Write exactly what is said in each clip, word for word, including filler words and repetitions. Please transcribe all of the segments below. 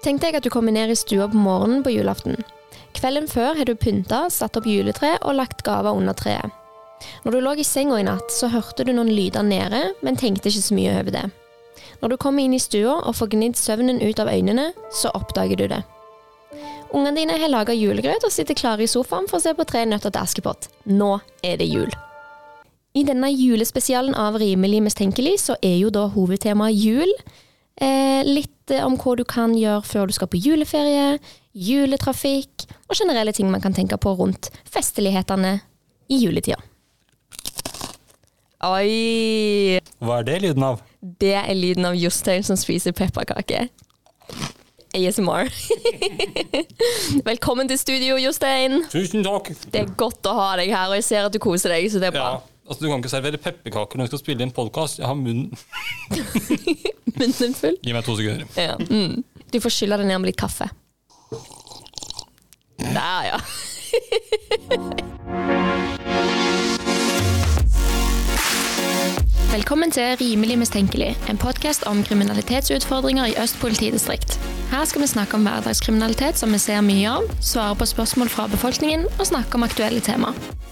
Tenk deg at du kommer ned i stua på morgenen på julaften. Kvelden før har du pynta, satt opp juletre og lagt gaver under treet. Når du lå i senga i natt, så hørte du noen lyder nede, men tenkte ikke så mye over det. Når du kommer inn i stua og får gnidd søvnen ut av øynene, så oppdager du det. Ungene dine har laget julegrøt og sitter klare i sofaen for å se på Tre nøtter til Askepott. Nå er det jul. I denne julespesialen av Rimelig mistenkelig så er jo da hovedtemaet jul. Eh, litt om hva du kan gjøre før du skal på juleferie, juletrafikk og generelle ting man kan tenke på rundt festelighetene i juletida. Oi! Hva er det lyden av? Det er lyden av Jostein som spiser pepperkake. A S M R. Velkommen til studio, Jostein. Tusen takk. Det er godt å ha deg her, og jeg ser at du koser deg, så det er bra. Ja. Altså, du kan ikke servere pepperkaker når du skal spille inn podcast. Jeg har munnen. Munnen full? Gi meg to sekunder. Ja. Mm. Du får skylle deg ned med litt kaffe. Der, ja. Velkommen til Rimelig mistenkelig, en podcast om kriminalitetsutfordringer i Øst politidistrikt. Her skal vi snakke om hverdagskriminalitet som vi ser mye av, svare på spørsmål fra befolkningen og snakke om aktuelle tema.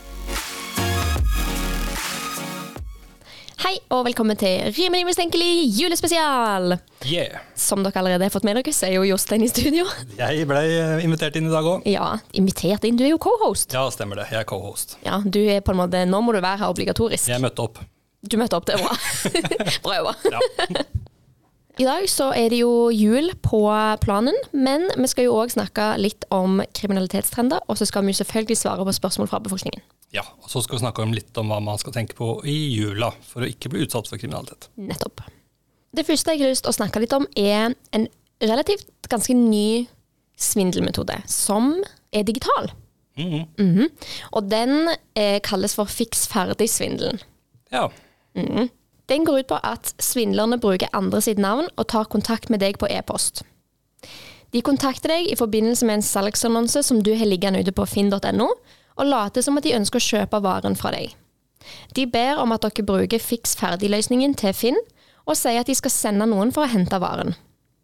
Hei og velkommen til Rimelig mistenkelig julespesial! Yeah! Som dere allerede har fått med dere, så er jo Jostein i studio. Jeg ble invitert inn i dag også. Ja, invitert inn. Du er jo co-host. Ja, stemmer det. Jeg er co-host. Ja, du er på en måte, nå må du være her obligatorisk. Jeg møtte opp. Du møtte opp, det er bra. Bra jobba. Ja. I dag så er det jo jul på planen, men vi skal jo også snakke litt om kriminalitetstrender, og så skal vi jo selvfølgelig svare på spørsmål fra befolkningen. Ja, og så skal vi snakke om litt om hva man skal tenke på i jula, for å ikke bli utsatt for kriminalitet. Nettopp. Det første jeg har lyst til å snakke litt om er en relativt ganske ny svindelmetode, som er digital. Mm-hmm. Mm-hmm. Og den eh, kalles for fiks-ferdig-svindelen. Ja. Mm-hmm. Den går ut på at svindlerne bruker andre sitt navn og tar kontakt med deg på e-post. De kontakter deg i forbindelse med en salgsannonse som du har liggende ute på finn punktum no, og later som at de ønsker å kjøpe varen fra deg. De ber om at dere bruker fiks-ferdig-løsningen til Finn, og sier at de skal sende noen for å hente varen.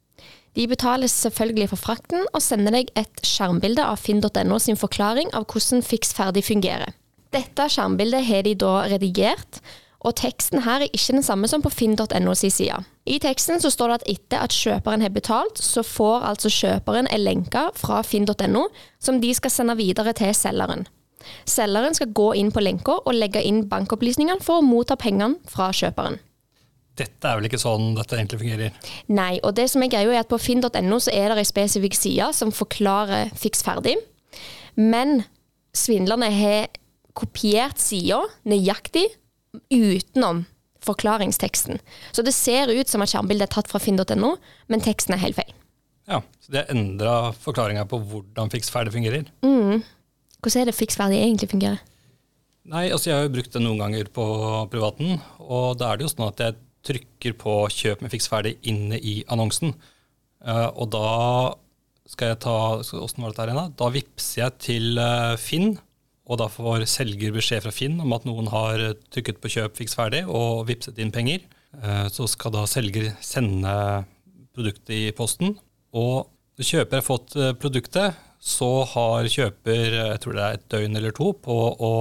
De betaler selvfølgelig for frakten, og sender deg et skjermbilde av finn punktum no sin forklaring av hvordan fiks-ferdig fungerer. Dette skjermbildet har de da redigert, og teksten her er ikke den samme som på finn punktum no sin side. I teksten så står det at etter at kjøperen har betalt, så får altså kjøperen en lenke fra finn punktum no som de skal sende videre til selgeren. Selgeren skal gå inn på lenka og legge inn bankopplysningene for å motta pengene fra kjøperen. Dette er vel ikke sånn dette egentlig fungerer? Nei, og det som er gøy er at på finn punktum no så er det en spesifikk side som forklarer fiks ferdig, men svindlerne har kopiert siden nøyaktig utenom forklaringsteksten. Så det ser ut som at skjermbildet er tatt fra finn punktum no, men teksten er helt feil. Ja, så de har endret forklaringen på hvordan fiks ferdig fungerer. Mm. Hvordan er det fiks ferdig egentlig fungerer? Nei, altså jeg har jo brukt det noen ganger på privaten, og da er det jo sånn at jeg trykker på kjøp med fiks ferdig inne i annonsen. Uh, og da skal jeg ta, hvordan var dette her igjen da? Da vipser jeg til uh, Finn, og da får selger beskjed fra Finn om at noen har trykket på kjøp fiks ferdig og vipset inn penger. Uh, så skal da selger sende produktet i posten, og når kjøper har fått uh, produktet, så har kjøper, jeg tror det er et døgn eller to, på å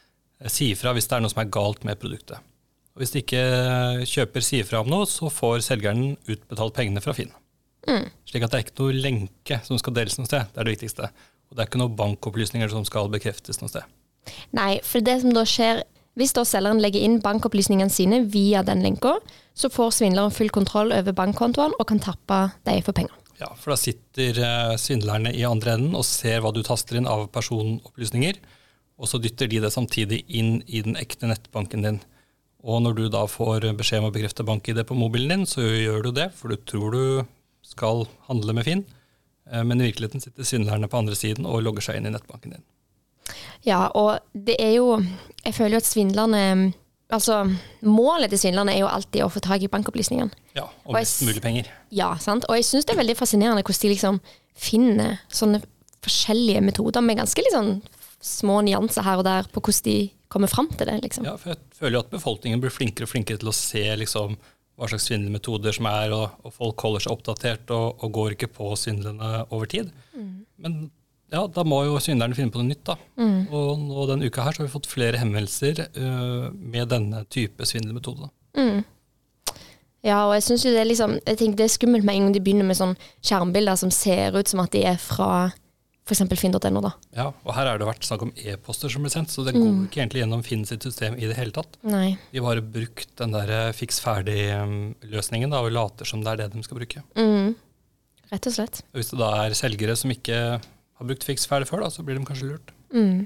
si fra hvis det er noe som er galt med produktet. Og hvis ikke kjøper sier fra om noe, så får selgeren utbetalt pengene fra Finn. Mm. Slik at det er ikke noe lenke som skal deles noe sted, det er det viktigste. Og det er ikke noe bankopplysninger som skal bekreftes noe sted. Nei, for det som da skjer, hvis da selgeren legger inn bankopplysningene sine via den lenka, så får svindleren full kontroll over bankkontoen og kan tappe deg for penger. Ja, for da sitter eh, svindlerne i andre enden og ser hva du taster inn av personopplysninger, og så dytter de det samtidig inn i den ekte nettbanken din. Og når du da får beskjed om å bekrefte bank-I D på mobilen din, så gjør du det, for du tror du skal handle med Finn, eh, men i virkeligheten sitter svindlerne på andre siden og logger seg inn i nettbanken din. Ja, og det er jo, jeg føler jo at svindlerne, altså målet til svindlerne er jo alltid å få tag i bankopplysningene. Ja, og mest mulig penger. Ja, sant. Og jeg synes det er veldig fascinerende hvordan de liksom finner sånne forskjellige metoder med ganske liksom små nyanser her og der på hvordan de kommer frem til det. Liksom. Ja, for jeg føler jo at befolkningen blir flinkere og flinkere til å se liksom hva slags svindelmetoder som er, og, og folk holder seg oppdatert og, og går ikke på svindlene over tid. Mm. Men ja, da må jo svindlerne finne på noe nytt da. Mm. Og nå denne uka her så har vi fått flere henvendelser uh, med denne type svindelmetode. Mm. Ja, og jeg synes jo det er liksom, jeg tenker det er skummelt med en gang de begynner med sånn skjermbilder som ser ut som at de er fra for eksempel finn punktum no da. Ja, og her har det vært snakk om e-poster som blir sendt, så det går mm. ikke egentlig gjennom Finn sitt system i det hele tatt. Nei. De har bare brukt den der fiks ferdig-løsningen da, og later som det er det de skal bruke. Mm. Rett og slett. Og hvis det da er selgere som ikke har brukt fiks ferdig før, da, så blir de kanskje lurt. Mm.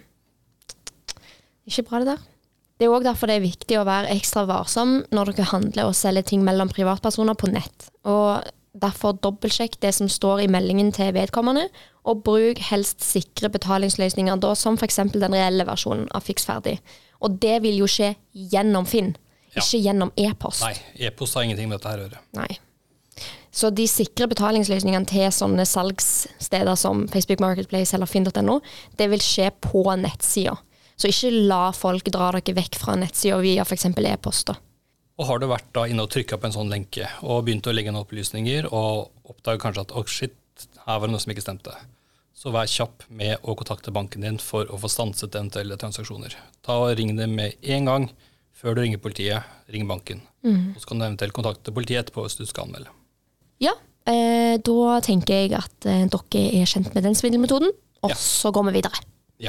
Ikke bra det der. Det er også derfor det er viktig å være ekstra varsom når dere handler og selger ting mellom privatpersoner på nett. Og derfor dobbeltsjekk det som står i meldingen til vedkommende, og bruk helst sikre betalingsløsninger, da, som for eksempel den reelle versjonen av fiks ferdig. Og det vil jo skje gjennom Finn, ja. Ikke gjennom e-post. Nei, e-post har ingenting med dette her å gjøre. Nei. Så de sikre betalingsløsningene til sånne salgssteder som Facebook Marketplace eller finn punktum no, det vil skje på nettsida. Så ikke la folk dra dere vekk fra nettsida via for eksempel e-post. Og har du vært da inne og trykket på en sånn lenke, og begynt å legge inn opplysninger, og oppdager kanskje at, oh shit, her var det noe som ikke stemte. Så vær kjapp med å kontakte banken din for å få stanset eventuelle transaksjoner. Ta og ring dem med en gang før du ringer politiet, ring banken. Mm. Og så kan du eventuelt kontakte politiet etterpå hvis du skal anmelde. Ja, eh, da tenker jeg at eh, dere er kjent med den svindelmetoden, og ja. Så går vi videre. Ja.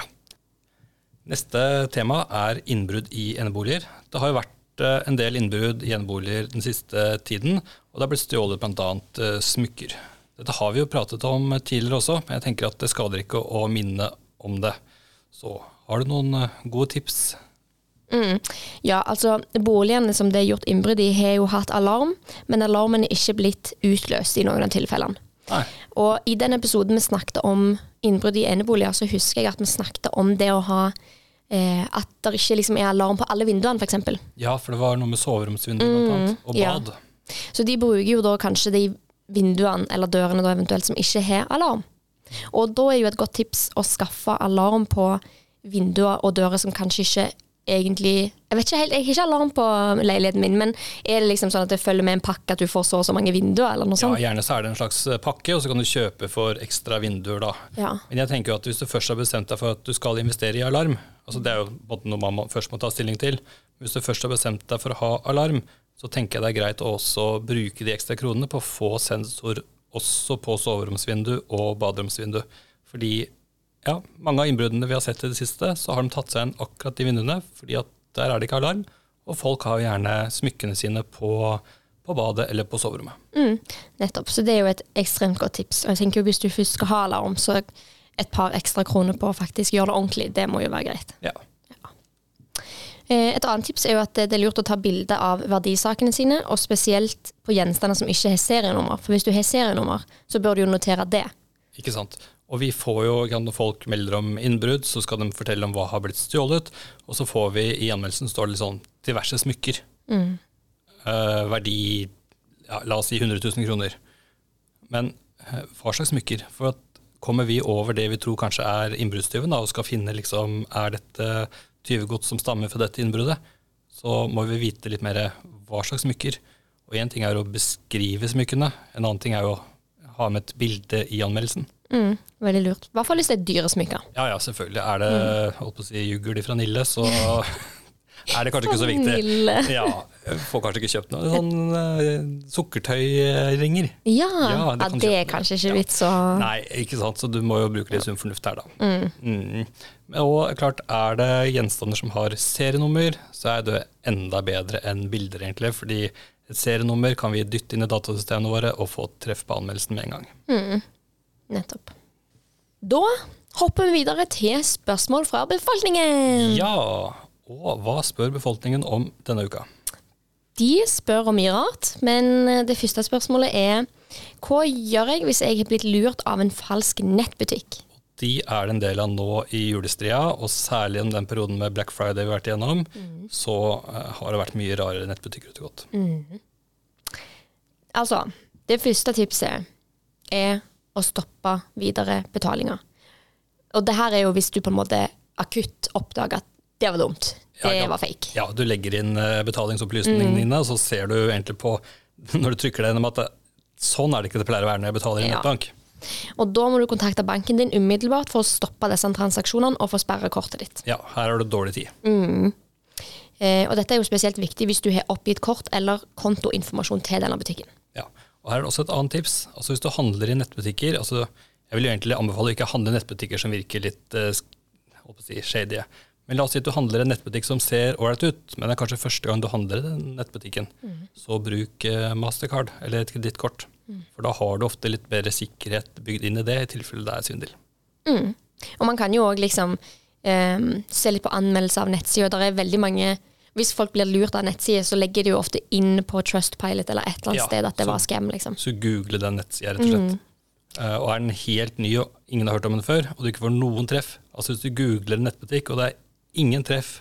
Neste tema er innbrudd i eneboliger. Det har jo vært en del innbrudd i eneboliger den siste tiden, og det har blitt stjålet blant annet uh, smykker. Dette har vi jo pratet om tidligere også, men jeg tenker at det skader ikke å minne om det. Så har du noen uh, gode tips? Mm. Ja, altså boligene som det er gjort innbrudd i har jo hatt alarm, men alarmen er ikke blitt utløst i noen av tilfellene. Nei. Og i den episoden vi snakket om innbrudd i eneboliger, så husker jeg at vi snakket om det å ha Eh, at det ikke liksom er alarm på alle vinduene, for eksempel. Ja, for det var noe med soveromsvinduer blant annet, og bad. Ja. Så de bruker jo da kanskje de vinduene eller dørene da eventuelt som ikke har alarm. Og da er jo et godt tips å skaffe alarm på vinduer og dører som kanskje ikke egentlig, jeg vet ikke helt, jeg har ikke alarm på leiligheten min, men er det liksom sånn at det følger med en pakke at du får så og så mange vinduer eller noe sånt? Ja, gjerne så er det en slags pakke, og så kan du kjøpe for ekstra vinduer da. Ja. Men jeg tenker jo at hvis du først har bestemt deg for at du skal investere i alarm, altså det er jo noe man først må ta stilling til, hvis du først har bestemt deg for å ha alarm, så tenker jeg det er greit å også bruke de ekstra kronene på å få sensor også på soveromsvindu og baderomsvindu. Fordi ja, mange av innbruddene vi har sett i det siste, så har de tatt seg inn akkurat i vinduene, fordi at der er det ikke alarm, og folk har gjerne smykkene sine på, på badet eller på soverommet. Mm, nettopp, så det er jo et ekstremt godt tips. Og jeg tenker jo hvis du først skal ha alarm, så et par ekstra kroner på å faktisk gjøre det ordentlig, det må jo være greit. Ja. Ja. Et annet tips er jo at det er lurt å ta bilde av verdisakene sine, og spesielt på gjenstander som ikke har serienummer. For hvis du har serienummer, så bør du jo notere det. Ikke sant? Og vi får jo, når folk melder om innbrudd, så skal de fortelle om hva har blitt stjålet, og så får vi i anmeldelsen står det litt sånn diverse smykker. Mm. Uh, verdi, ja, la oss si hundre tusen kroner. Men uh, hva slags smykker? For at kommer vi over det vi tror kanskje er innbruddstyven, da, og skal finne liksom, er dette tyvegods som stammer fra dette innbruddet, så må vi vite litt mer hva slags smykker. Og en ting er å beskrive smykkene, en annen ting er å ha med et bilde i anmeldelsen. Mm, veldig lurt. I hvert fall hvis det er dyre smykker. Ja, ja, selvfølgelig. Er det, mm. holdt på å si, jugger fra Nille, så er det kanskje ikke så viktig. Nille. Ja, jeg får kanskje ikke kjøpt noe. Sånn uh, sukkertøyringer. Ja, ja, det, ja, det er kanskje ikke vits å... Ja. Nei, ikke sant, så du må jo bruke litt sunn fornuft her da. Mm. Mm. Og klart, er det gjenstander som har serienummer, så er det enda bedre enn bilder egentlig, fordi et serienummer kan vi dytte inn i datasystemene våre og få treff på anmeldelsen med en gang. Mm. Nettopp. Da hopper vi videre til spørsmål fra befolkningen. Ja, og hva spør befolkningen om denne uka? De spør om mye rart, men det første spørsmålet er hva gjør jeg hvis jeg har blitt lurt av en falsk nettbutikk? De er det en del av nå i julestria, og særlig om den perioden med Black Friday vi har vært igjennom, mm. så uh, har det vært mye rarere nettbutikker ute godt. Mm. Altså, det første tipset er å stoppe videre betalinger. Og det her er jo hvis du på en måte akutt oppdager at det var dumt. Det ja, var fake. Ja, du legger inn betalingsopplysningene mm. dine, og så ser du egentlig på, når du trykker det gjennom at det, sånn er det ikke det pleier å være når jeg betaler i ja. nettbank. Og da må du kontakte banken din umiddelbart for å stoppe disse transaksjonene og få sperre kortet ditt. Ja, her har du dårlig tid. Mm. Eh, og dette er jo spesielt viktig hvis du har oppgitt kort eller kontoinformasjon til denne butikken. Ja, og her er det også et annet tips. Altså hvis du handler i nettbutikker, altså jeg vil jo egentlig anbefale å ikke handle i nettbutikker som virker litt uh, å si, shady. Men la oss si at du handler i en nettbutikk som ser ålreit ut, men det er kanskje første gang du handler i den nettbutikken. Mm. Så bruk uh, Mastercard eller et kredittkort. Mm. For da har du ofte litt bedre sikkerhet bygd inn i det, i tilfelle det er svindel. Mm. Og man kan jo også liksom um, se litt på anmeldelse av nettsider. Der er veldig mange, hvis folk blir lurt av nettsider, så legger de jo ofte inn på Trustpilot eller et eller annet ja, sted at det så, var scam. Liksom. Så google den nettsida, rett og slett. Mm. Uh, og er den helt ny, og ingen har hørt om den før, og du ikke får noen treff. Altså hvis du googler en nettbutikk, og det er ingen treff,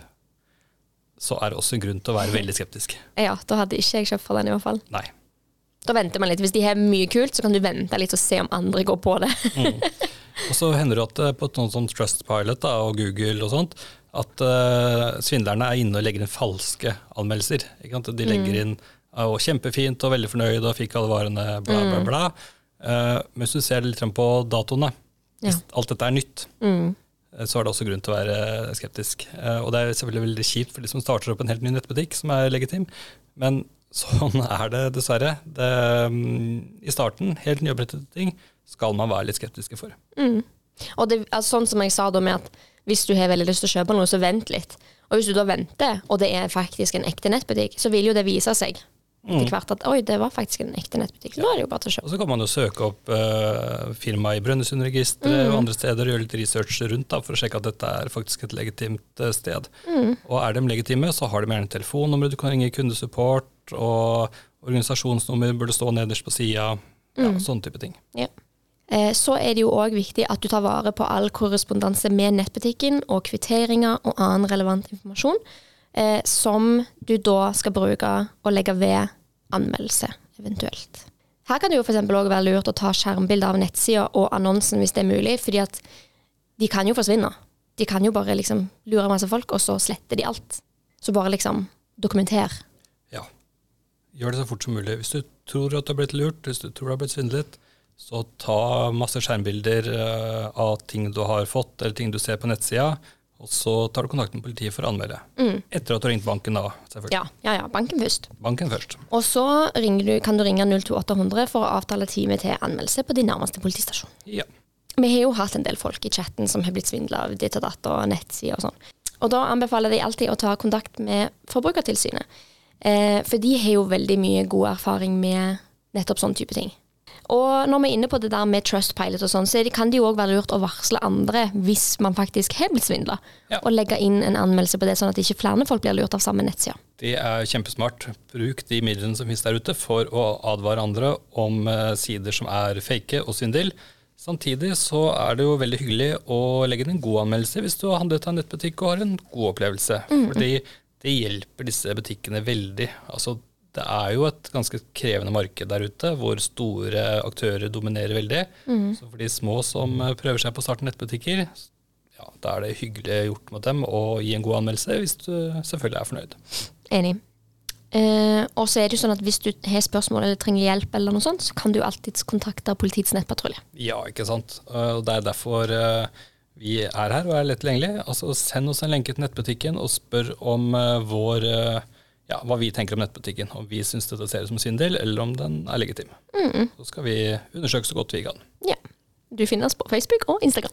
så er det også en grunn til å være veldig skeptisk. Ja, da hadde ikke jeg kjøpt for den i hvert fall. Nei. Da venter man litt. Hvis de har mye kult, så kan du vente litt og se om andre går på det. mm. Og så hender det at på noen sånn Trustpilot da, og Google og sånt, at uh, svindlerne er inne og legger inn falske anmeldelser. Ikke sant? De legger inn uh, kjempefint og veldig fornøyd og fikk alle varene, bla, bla, bla. Uh, men hvis du ser det litt på datoene, ja. Hvis alt dette er nytt, mm. så er det også grunn til å være skeptisk. Uh, og det er selvfølgelig veldig kjipt for de som starter opp en helt ny nettbutikk som er legitim, men sånn er det dessverre. Det, um, I starten, helt nyopprettede ting, skal man være litt skeptiske for. Mm. Og det, altså, sånn som jeg sa da med at hvis du har veldig lyst til å kjøpe noe, så vent litt. Og hvis du da venter, og det er faktisk en ekte nettbutikk, så vil jo det vise seg mm. til hvert at oi, det var faktisk en ekte nettbutikk. Så ja. Da er det jo bare til å kjøpe. Og så kan man jo søke opp uh, firma i Brønnøysundregisteret mm. og andre steder og gjøre litt research rundt da, for å sjekke at dette er faktisk et legitimt uh, sted. Mm. Og er de legitime, så har de gjerne telefonnummer, du kan ringe kundesupport, og organisasjonsnummer burde stå nederst på siden, ja, mm. sånne type ting. Ja. Så er det jo også viktig at du tar vare på all korrespondanse med nettbutikken og kvitteringer og annen relevant informasjon eh, som du da skal bruke og legge ved anmeldelse eventuelt. Her kan det jo for eksempel også være lurt å ta skjermbilder av nettsida og annonsen hvis det er mulig, fordi at de kan jo forsvinne. De kan jo bare liksom lure masse folk, og så sletter de alt. Så bare liksom dokumenter. Ja, gjør det så fort som mulig. Hvis du tror at du har blitt lurt, hvis du tror du har blitt svindlet, så ta masse skjermbilder uh, av ting du har fått, eller ting du ser på nettsida, og så tar du kontakt med politiet for å anmelde. Mm. Etter at du har ringt banken da, selvfølgelig. Ja, ja, ja, banken først. Banken først. Og så du, kan du ringe null to åtte hundre for å avtale time til anmeldelse på din nærmeste politistasjon. Ja. Vi har jo hatt en del folk i chatten som har blitt svindlet av ditt og datt og nettsida og sånn. Og da anbefaler de alltid å ta kontakt med Forbrukertilsynet. Eh, for de har jo veldig mye god erfaring med nettopp sånn type ting. Og når vi er inne på det der med Trustpilot og sånn, så kan det jo også være lurt å varsle andre hvis man faktisk har blitt svindlet, ja. Og legge inn en anmeldelse på det, sånn at ikke flere folk blir lurt av samme nettsida. Det er kjempesmart. Bruk de midlene som finnes der ute for å advare andre om sider som er fake og svindel. Samtidig så er det jo veldig hyggelig å legge inn en god anmeldelse hvis du har handlet av en nettbutikk og har en god opplevelse. Mm. Fordi det hjelper disse butikkene veldig. Altså, det er jo et ganske krevende marked der ute, hvor store aktører dominerer veldig. Mm. Så for de små som prøver seg på å starte nettbutikker, ja, da er det hyggelig gjort mot dem å gi en god anmeldelse, hvis du selvfølgelig er fornøyd. Enig. Eh, og så er det jo sånn at hvis du har spørsmål eller trenger hjelp eller noe sånt, så kan du alltid kontakte politiets nettpatrulje. Ja, ikke sant. Og det er derfor vi er her og er lett tilgjengelig. Altså, send oss en lenke til nettbutikken og spør om vår Ja, hva vi tenker om nettbutikken, om vi synes det ser ut som svindel, eller om den er legitim. Mm. Så skal vi undersøke så godt vi kan. Ja, du finner oss på Facebook og Instagram.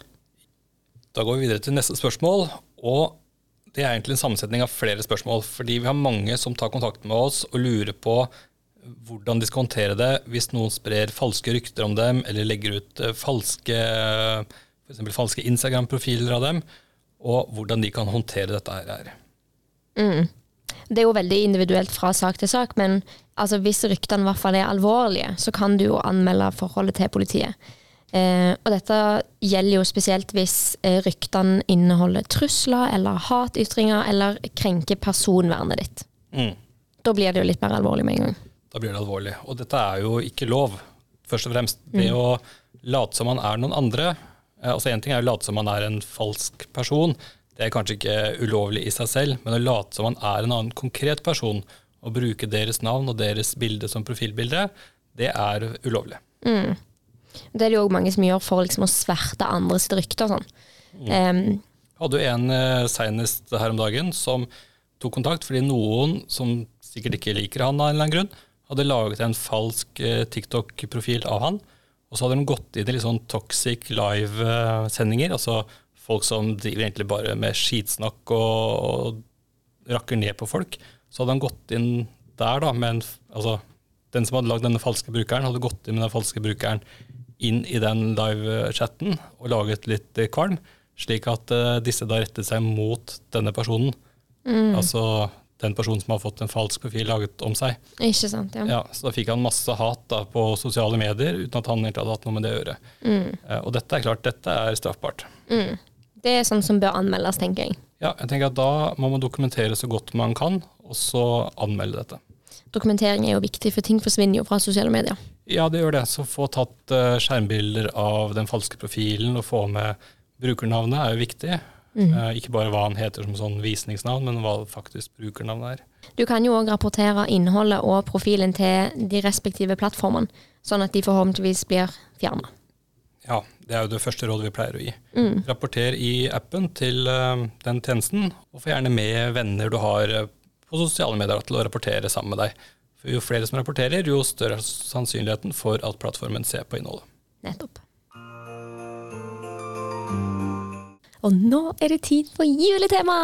Da går vi videre til neste spørsmål, og det er egentlig en sammensetning av flere spørsmål, fordi vi har mange som tar kontakt med oss og lurer på hvordan de skal håndtere det hvis noen sprer falske rykter om dem, eller legger ut falske, for eksempel falske Instagram-profiler av dem, og hvordan de kan håndtere dette her. Mm. Det er jo veldig individuelt fra sak til sak, men altså, hvis ryktene i hvert fall er alvorlige, så kan du jo anmelde forholdet til politiet. Eh, og dette gjelder jo spesielt hvis eh, ryktene inneholder trusler eller hatytringer eller krenker personvernet ditt. Mm. Da blir det jo litt mer alvorlig med en gang. Da blir det alvorlig, og dette er jo ikke lov, først og fremst. Det mm. å late som man er noen andre, eh, altså en ting er å late som man er en falsk person, det er kanskje ikke ulovlig i seg selv, men å late som man er en annen konkret person og bruke deres navn og deres bilde som profilbilde, det er ulovlig. Mm. Det er det jo også mange som gjør for liksom, å sverte andres rykter og sånn. Mm. Um, Hadde jo en uh, senest her om dagen som tok kontakt fordi noen som sikkert ikke liker han av en eller annen grunn, hadde laget en falsk uh, TikTok-profil av han, og så hadde de gått inn i litt sånn toxic live-sendinger, altså folk som driver egentlig bare med skitsnakk og, og rakker ned på folk. Så hadde han gått inn der da, med en, altså den som hadde lagd denne falske brukeren, hadde gått inn med den falske brukeren inn i den live-chatten og laget litt kvalm, slik at uh, disse da rettet seg mot denne personen. Mm. Altså den personen som har fått en falsk profil laget om seg. Ikke sant, ja. Ja, så da fikk han masse hat da, på sosiale medier, uten at han egentlig hadde hatt noe med det å gjøre. Mm. Uh, og dette er klart, dette er straffbart. Mm. Det er sånn som bør anmeldes, tenker jeg. Ja, jeg tenker at da må man dokumentere så godt man kan, og så anmelde dette. Dokumentering er jo viktig, for ting forsvinner jo fra sosiale medier. Ja, det gjør det. Så få tatt uh, skjermbilder av den falske profilen og få med brukernavnet er jo viktig. Mm. Uh, ikke bare hva han heter som sånn visningsnavn, men hva faktisk brukernavnet er. Du kan jo også rapportere innholdet og profilen til de respektive plattformene, sånn at de forhåpentligvis blir fjernet. Ja, det er jo det første rådet vi pleier å gi. Mm. Rapporter i appen til uh, den tjenesten, og få gjerne med venner du har uh, på sosiale medier til å rapportere sammen med deg. For jo flere som rapporterer, jo større er sannsynligheten for at plattformen ser på innholdet. Nettopp. Og nå er det tid for juletema!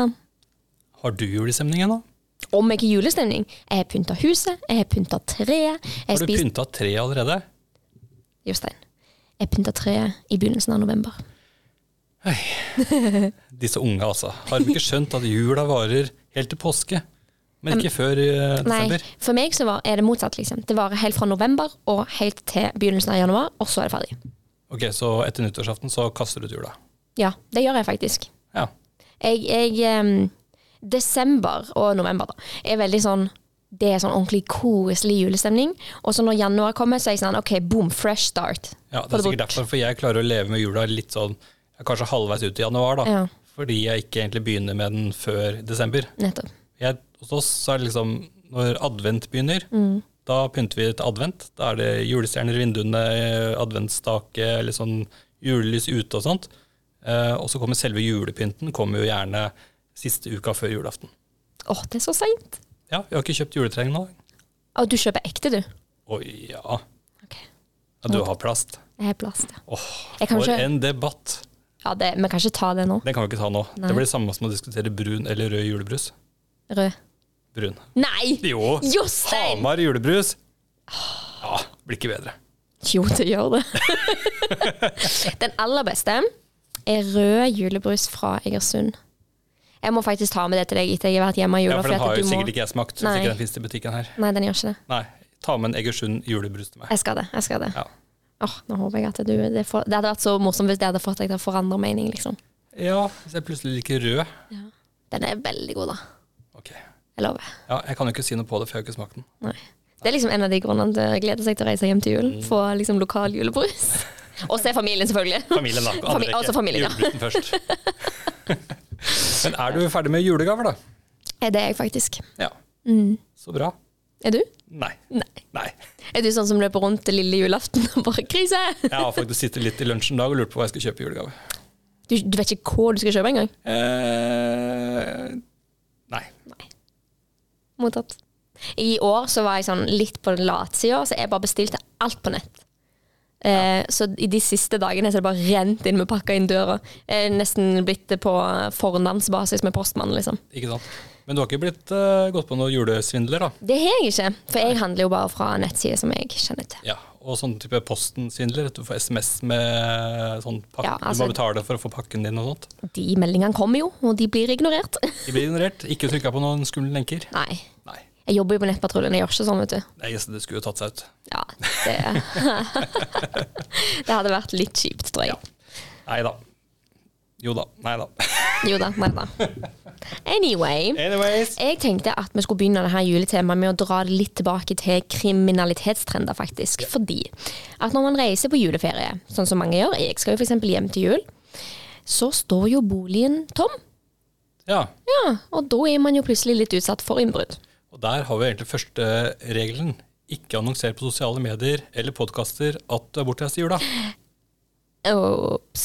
Har du julestemning ennå? Om ikke julestemning. Jeg har pyntet huset, jeg har pyntet treet. Har du spist... pyntet tre allerede? Jostein, jeg pyntet treet i begynnelsen av november. Hei, disse unge altså. Har du ikke skjønt at jula varer helt til påske? Men ikke um, før uh, desember? Nei, for meg så var, er det motsatt liksom. Det varer helt fra november og helt til begynnelsen av januar, og så er det ferdig. Ok, så etter nyttårsaften så kaster du ut jula? Ja, det gjør jeg faktisk. Ja. Jeg, jeg um, desember og november da, er veldig sånn, det er sånn ordentlig koselig julestemning, og så når januar kommer, så er jeg sånn, ok, boom, fresh start. Ja, det er sikkert derfor, for jeg klarer å leve med jula litt sånn, kanskje halvveis ut i januar da, ja. Fordi jeg ikke egentlig begynner med den før desember. Nettopp. Jeg, hos oss så er det liksom, når advent begynner, mm. da pynter vi til advent, da er det julestjerner i vinduene, adventstake, eller sånn julelys ute og sånt. Uh, og så kommer selve julepynten, kommer jo gjerne siste uka før julaften. Åh, oh, det er så sent. Ja, vi har ikke kjøpt juletreng nå. Og du kjøper ekte, du? Oi, ja. Okay. Ja, du har plast. Jeg har plast, ja. Åh, oh, for ikke... en debatt. Ja, det, men kan ikke ta det nå. Den kan vi ikke ta nå. Nei. Det blir det samme som å diskutere brun eller rød julebrus. Rød. Brun. Nei! Jo, Jostein! Hamar julebrus. Ja, blir ikke bedre. Jo, det gjør det. Den aller beste er rød julebrus fra Egersund. Jeg må faktisk ta med det til deg etter jeg har vært hjemme i jula. Ja, for den har jo må... sikkert ikke jeg smakt, hvis ikke den finnes i butikken her. Nei, den gjør ikke det. Nei, ta med en Egersund julebrus til meg. Jeg skal det, jeg skal det. Ja. Åh, nå håper jeg at du, det, for, det hadde vært så morsomt hvis det hadde fått deg til å forandre mening, liksom. Ja, hvis jeg plutselig liker rød. Ja. Den er veldig god da. Ok. Jeg lover. Ja, jeg kan jo ikke si noe på det, for jeg har ikke smakt den. Nei. Det er liksom en av de grunnene til å glede seg til å reise hjem til jul, mm. få liksom lokal julebrus. Og se familien, selvfølgelig. Familien da, andre Famili- også familien, ja. Julebrusen først. Men er du ferdig med julegaver da? Det er jeg faktisk. Ja, mm. så bra. Er du? Nei. Nei. Nei. Er du sånn som løper rundt til lille julaften og bare krise? Jeg har faktisk sittet litt i lunsjen dag og lurt på hva jeg skal kjøpe i julegave. Du, du vet ikke hva du skal kjøpe engang? Eh, nei. Nei. Mottatt. I år så var jeg sånn litt på latsida, så jeg bare bestilte alt på nett. Eh, så i de siste dagene så er det bare rent inn med pakka inn døra. Jeg er nesten blitt på fornavnsbasis med postmann, liksom. Ikke sant. Men du har ikke blitt uh, gått på noen julesvindler da? Det har jeg ikke, for jeg handler jo bare fra nettsider som jeg kjenner til. Ja, og sånn type postensvindler, at du får sms med sånn pakke, ja, altså, du må betale for å få pakken din og sånt. De meldingene kommer jo, og de blir ignorert. De blir ignorert, ikke trykket på noen skumle lenker. Nei. Nei. Jeg jobber jo på nettpatruljen, jeg gjør ikke sånn, vet du. Nei, det skulle jo tatt seg ut. Ja, det... det hadde vært litt kjipt, tror jeg. Ja. Neida. Jo da, neida. Jo da, neida. Anyway, Anyways. Jeg tenkte at vi skulle begynne det her juletemaet med å dra det litt tilbake til kriminalitetstrender, faktisk. Ja. Fordi at når man reiser på juleferie, sånn som mange gjør, jeg skal jo for eksempel hjem til jul, så står jo boligen tom. Ja. Ja, og da er man jo plutselig litt utsatt for innbrudd. Og der har vi egentlig første regelen. Ikke annonsere på sosiale medier eller podcaster at du er bortreist i jula. Ops.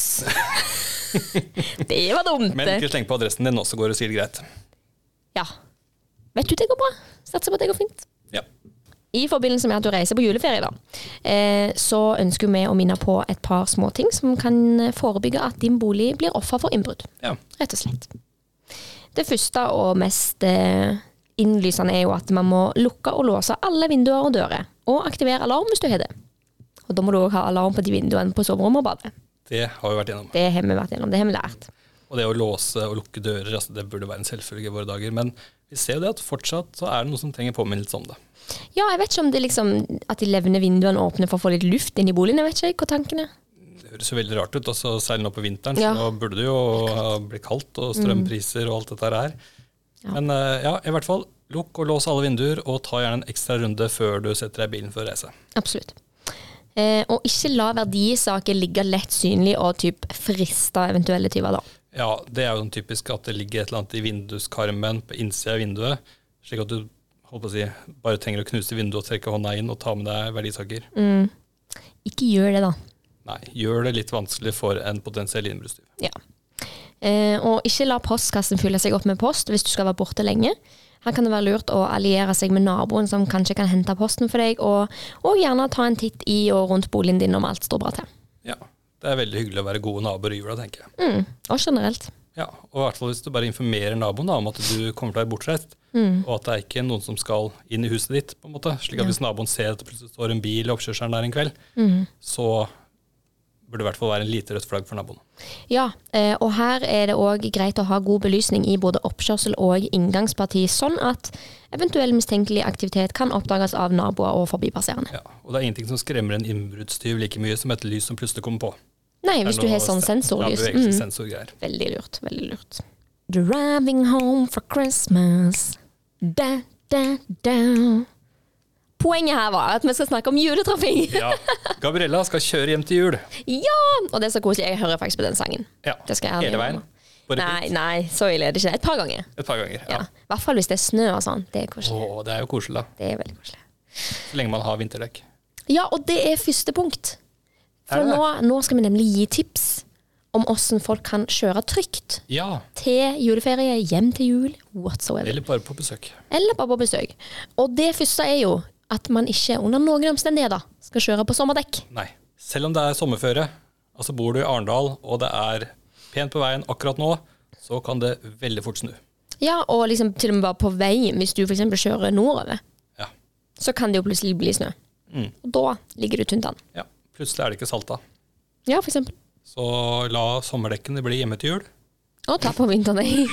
Det var dumt. Men ikke sleng på adressen din, også går det sikkert greit. Ja. Vet du det går bra? Satser på at det går fint. Ja. I forbindelse med at du reiser på juleferie da, eh, så ønsker vi å minne på et par små ting som kan forebygge at din bolig blir offer for innbrudd. Ja. Rett og slett. Det første og mest eh, innlysende er jo at man må lukke og låse alle vinduer og dører, og aktivere alarm hvis du har det. Og da må du også ha alarm på de vinduene på soverommet og badet. Det har vi vært gjennom. Det har vi vært gjennom, det har vi lært. Og det å låse og lukke dører, altså det burde være en selvfølge i våre dager. Men vi ser jo det at fortsatt så er det noe som trenger påminnelse om det. Ja, jeg vet ikke om det liksom, at de levende vinduene åpner for å få litt luft inn i boligen. Jeg vet ikke hva tanken er. Det høres jo veldig rart ut, også særlig nå på vinteren. Ja. Så nå burde det jo bli kaldt, og strømpriser og alt dette her. Ja. Men ja, i hvert fall, lukk og lås alle vinduer, og ta gjerne en ekstra runde før du setter deg i bilen for å reise. Absolutt. Eh, og ikke la verdisaker ligge lett synlig og typ friste eventuelle tyver da. Ja, det er jo typisk at det ligger et eller annet i vinduskarmen på innsida av vinduet, slik at du holdt på å si, bare trenger å knuse vinduet og trekke hånda inn og ta med deg verdisaker. Mm. Ikke gjør det da. Nei, gjør det litt vanskelig for en potensiell innbruddstyv. Ja. Eh, og ikke la postkassen fylle seg opp med post hvis du skal være borte lenge. Her kan det være lurt å alliere seg med naboen som kanskje kan hente posten for deg, og, og gjerne ta en titt i og rundt boligen din om alt står bra til. Ja, det er veldig hyggelig å være gode naboer i jula, tenker jeg. Mm, og generelt. Ja, og i hvert fall hvis du bare informerer naboen da, om at du kommer til å være bortreist, mm. og at det er ikke noen som skal inn i huset ditt, på en måte. Slik at ja. Hvis naboen ser at det plutselig står en bil i oppkjørselen der en kveld, mm. så burde det i hvert fall være en lite rødt flagg for naboen. Ja, og her er det også greit å ha god belysning i både oppkjørsel og inngangsparti, sånn at eventuell mistenkelig aktivitet kan oppdages av naboer og forbipasserende. Ja, og det er ingenting som skremmer en innbruddstyv like mye som et lys som plutselig kommer på. Nei, hvis du har sånn sensorlys. Ja, mm. sensorgreier. Veldig lurt, veldig lurt. Driving home for Christmas. Da, da, da. Poenget her var at vi skal snakke om juletrafikk. Ja, Gabriella skal kjøre hjem til jul. Ja, og det er så koselig. Jeg hører faktisk på den sangen. Ja, hele veien. Nei, nei, så ille er det ikke. Et par ganger. Et par ganger, ja. I hvert fall hvis det er snø og sånn. Det er koselig. Åh, det er jo koselig da. Det er veldig koselig. Så lenge man har vinterdekk. Ja, og det er første punkt. For nå, nå skal vi nemlig gi tips om hvordan folk kan kjøre trygt. Ja. Til juleferie, hjem til jul, whatsoever. Eller bare på besøk. Eller bare på besøk. Og det første er jo at man ikke under noen omstendigheter skal kjøre på sommerdekk. Nei, selv om det er sommerføre, altså bor du i Arendal, og det er pent på veien akkurat nå, så kan det veldig fort snu. Ja, og liksom til og med bare på veien, hvis du for eksempel kjører nordover, ja. Så kan det jo plutselig bli snø. Mm. Og da ligger du tynt an. Ja, plutselig er det ikke salta. Ja, for eksempel. Så la sommerdekkene bli hjemme til jul. Og ta på vinterdekk.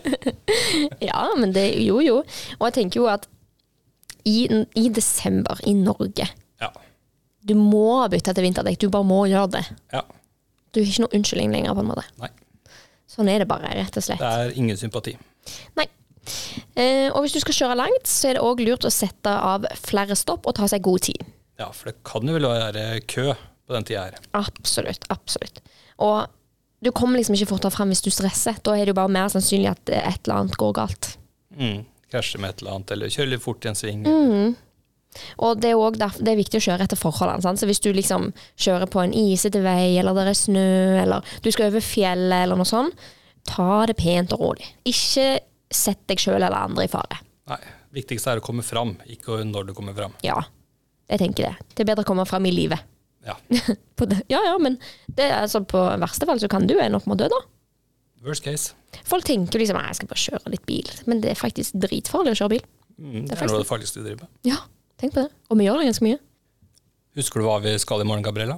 Ja, men det jo jo. Og jeg tenker jo at I, i desember i Norge, ja. Du må bytte til vinterdekk, du bare må gjøre det. Ja. Du har ikke noe unnskyldning lenger på en måte. Nei. Sånn er det bare, rett og slett. Det er ingen sympati. Nei. Eh, og hvis du skal kjøre langt, så er det også lurt å sette av flere stopp og ta seg god tid. Ja, for det kan jo vel være kø på den tiden her. Absolutt, absolutt. Og du kommer liksom ikke fortere frem hvis du stresser. Da er det jo bare mer sannsynlig at et eller annet går galt. Mm. Krasje med et eller annet, eller kjøre litt fort i en sving. Mm. Og det er, også derfor, det er viktig å kjøre etter forholdene, sant? Så hvis du liksom kjører på en isete vei, eller der er snø, eller du skal over fjellet, eller noe sånt, ta det pent og rolig. Ikke sett deg selv eller andre i fare. Nei, viktigst er å komme fram, ikke når du kommer fram. Ja, jeg tenker det. Det er bedre å komme fram i livet. Ja. på det. Ja, ja, men det er altså, på verste fall så kan du ende opp med å dø da. Worst case. Folk tenker liksom, jeg skal bare kjøre litt bil, men det er faktisk dritfarlig å kjøre bil. Mm, det, det er noe av det farligste vi driver med. Ja, tenk på det. Og vi gjør det ganske mye. Husker du hva vi skal i morgen, Gabriella?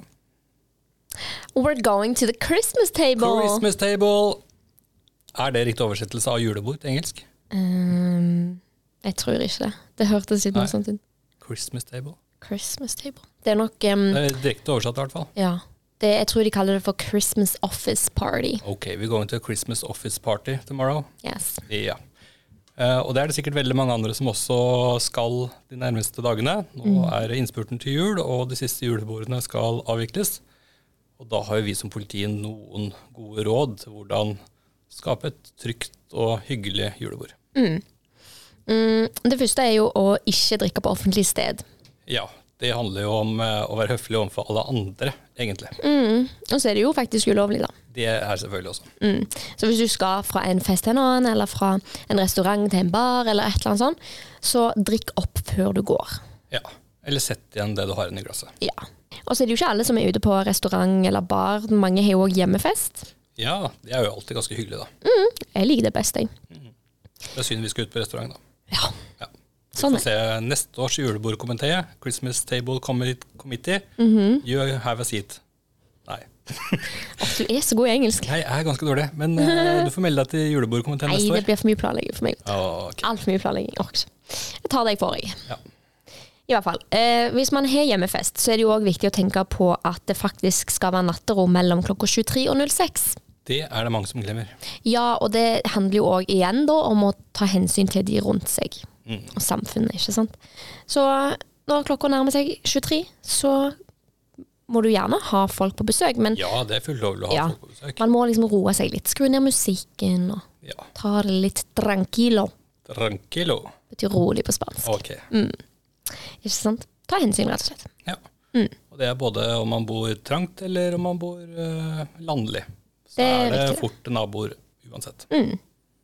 We're going to the Christmas table. Christmas table. Er det riktig oversettelse av julebord til engelsk? Um, jeg tror ikke det. Det hørtes litt noe sånt ut. Christmas table. Christmas table. Det er nok... Um, det er direkte oversatt i hvert fall. Ja. Det, jeg tror de kaller det for Christmas office party. Ok, we're going to a Christmas office party tomorrow. Yes. Ja. Uh, og det er det sikkert veldig mange andre som også skal de nærmeste dagene. Nå mm. er det innspurten til jul, og de siste julebordene skal avvikles. Og da har jo vi som politi noen gode råd til hvordan skape et trygt og hyggelig julebord. Mm. Mm, det første er jo å ikke drikke på offentlig sted. Ja, det handler jo om uh, å være høflig overfor alle andre, egentlig. Mm. Og så er det jo faktisk ulovlig da. Det er selvfølgelig også. Mm. Så hvis du skal fra en fest til en annen, eller fra en restaurant til en bar, eller et eller annet sånt, så drikk opp før du går. Ja, eller sett igjen det du har inni glasset. Ja. Og så er det jo ikke alle som er ute på restaurant eller bar. Mange har jo også hjemmefest. Ja, det er jo alltid ganske hyggelig da. Mm. Jeg liker det best, jeg. Mm. Det er synd vi skal ut på restaurant da. Ja. Ja. Vi Sånn får se neste års julebordkomité, Christmas Table Committee, mm-hmm. you have a seat. Nei. Du er så god i engelsk. Jeg er ganske dårlig, men uh, du får melde deg til julebordkomiteen neste år. Nei, det blir for mye planlegging for meg. Oh, okay. Alt for mye planlegging. Orks. Jeg tar deg for deg. Ja. I hvert fall. Eh, hvis man har hjemmefest, så er det jo også viktig å tenke på at det faktisk skal være natterom mellom klokka tjuetre og null seks. Det er det mange som glemmer. Ja, og det handler jo også igjen da om å ta hensyn til de rundt seg. Mm. Og samfunnet, ikke sant? Så når klokka nærmer seg tjuetre, så må du gjerne ha folk på besøk. Men ja, det er fullt lovlig å ha ja, folk på besøk. Man må liksom roe seg litt. Skru ned musikken og ja. ta det litt tranquilo. Tranquilo. Det betyr rolig på spansk. Ok. Mm. Ikke sant? Ta hensyn, rett og slett. Ja. Mm. Og det er både om man bor trangt, eller om man bor uh, landlig. Så det er, er det riktig. fort naboer uansett. Mm.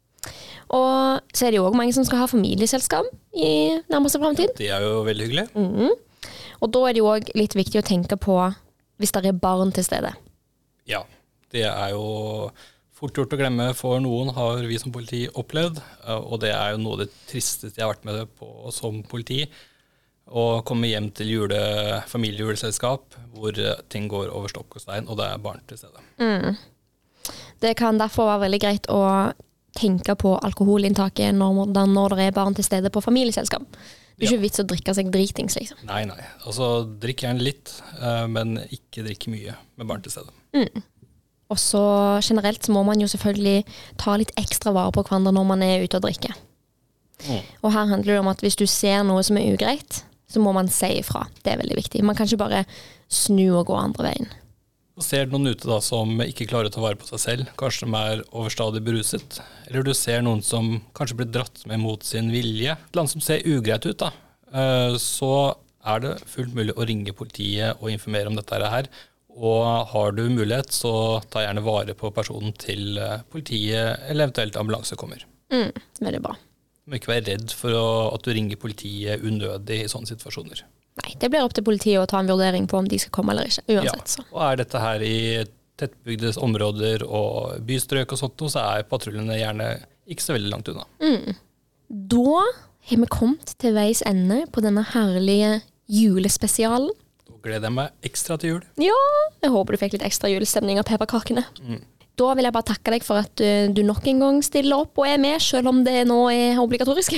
Og så er det jo også mange som skal ha familieselskap i nærmeste fremtid. Det er jo veldig hyggelig. Mm. Og da er det jo også litt viktig å tenke på hvis det er barn til stede. Ja, det er jo fort gjort å glemme, for noen har vi som politi opplevd, og det er jo noe av det tristeste jeg har vært med på som politi, å komme hjem til jule, familiejuleselskap hvor ting går over stokk og stein, og det er barn til stede. Mm. Det kan derfor være veldig greit å tenke på alkoholinntaket når, når det er barn til stede på familieselskap. Det er ikke ja. vits å drikke seg dritings, liksom. Nei, nei. Altså, drikk gjerne litt, men ikke drikke mye med barn til stede. Mm. Og så generelt så må man jo selvfølgelig ta litt ekstra vare på hverandre når man er ute og drikker. Mm. Og her handler det om at hvis du ser noe som er ugreit, så må man si ifra. Det er veldig viktig. Man kan ikke bare snu og gå andre veien. Og ser du noen ute da som ikke klarer å ta vare på seg selv, kanskje de er overstadig beruset, eller du ser noen som kanskje blir dratt med mot sin vilje, et land som ser ugreit ut da, så er det fullt mulig å ringe politiet og informere om dette her. Og har du mulighet, så ta gjerne vare på personen til politiet eller eventuelt ambulanse kommer. Mm, veldig bra. Du må ikke være redd for å, at du ringer politiet unødig i sånne situasjoner. Nei, det blir opp til politiet å ta en vurdering på om de skal komme eller ikke, uansett. Så. Ja, og er dette her i tettbygde områder og bystrøk og sånt, så er patruljene gjerne ikke så veldig langt unna. Mm. Da har vi kommet til veis ende på denne herlige julespesialen. Da gleder jeg meg ekstra til jul. Ja, jeg håper du fikk litt ekstra julestemning av pepperkakene. Mm. Da vil jeg bare takke deg for at uh, du nok en gang stiller opp og er med, selv om det nå er obligatorisk.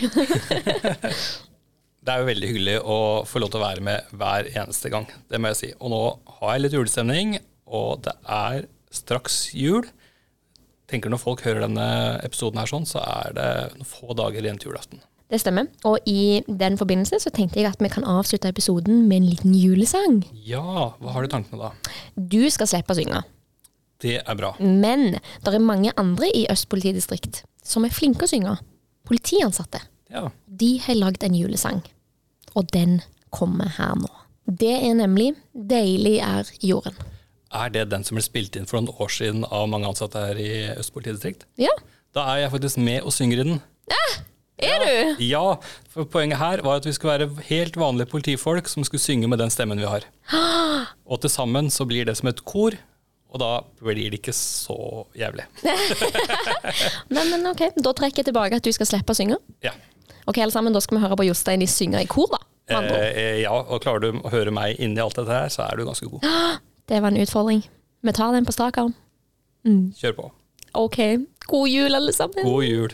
Det er jo veldig hyggelig å få lov til å være med hver eneste gang, det må jeg si. Og nå har jeg litt julestemning, og det er straks jul. Tenker når folk hører denne episoden her sånn, så er det noen få dager igjen til julaften. Det stemmer, og i den forbindelse så tenkte jeg at vi kan avslutte episoden med en liten julesang. Ja, hva har du tanken med da? Du skal slippe å synge. Det er bra. Men det er mange andre i Øst politidistrikt som er flinke å synge. Politiansatte. Ja. De har lagd en julesang, og den kommer her nå. Det er nemlig Deilig er jorden. Er det den som ble spilt inn for noen år siden av mange ansatte her i Øst politidistrikt? Ja. Da er jeg faktisk med og synger i den. Eh, er ja. du? Ja, for poenget her var at vi skulle være helt vanlige politifolk som skulle synge med den stemmen vi har. Og til sammen så blir det som et kor, og da blir det ikke så jævlig. Nei, men ok, da trekker jeg tilbake at du skal slippe å synge. Ja. Ok, alle sammen, da skal vi høre på Jostein i synger i kor da. Eh, ja, og klarer du å høre meg inn i alt dette her, så er du ganske god. Det var en utfordring. Vi tar den på strak arm. Mm. Kjør på. Ok, god jul alle sammen. God jul.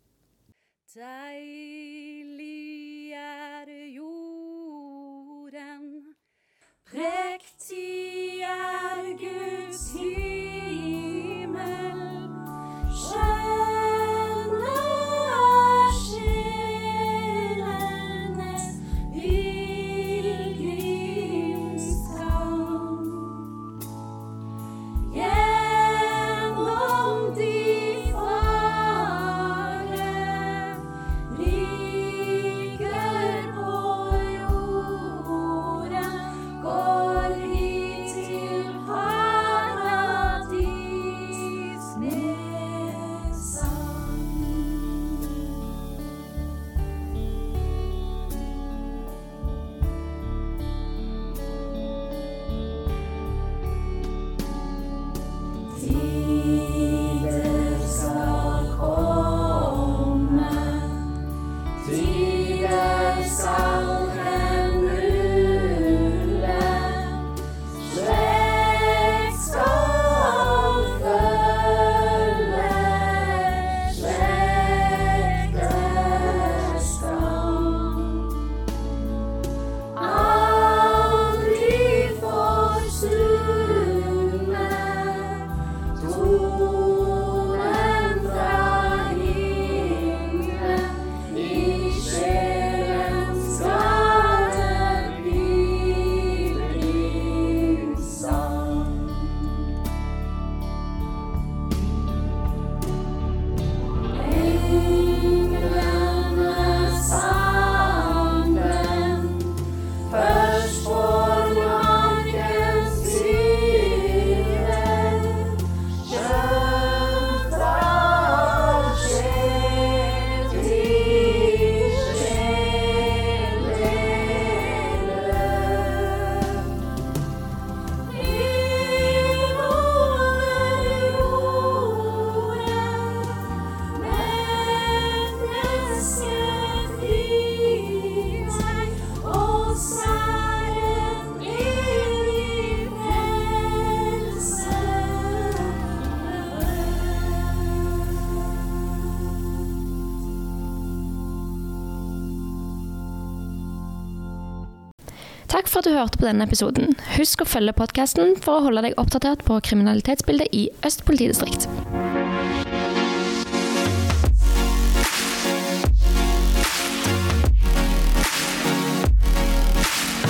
Deilig er jorden, prektig er Guds himmel, skjønne er sjelenes pilgrimsgang. Takk for at du hørte på denne episoden. Husk å følge podcasten for å holde deg oppdatert på kriminalitetsbildet i Øst politidistrikt.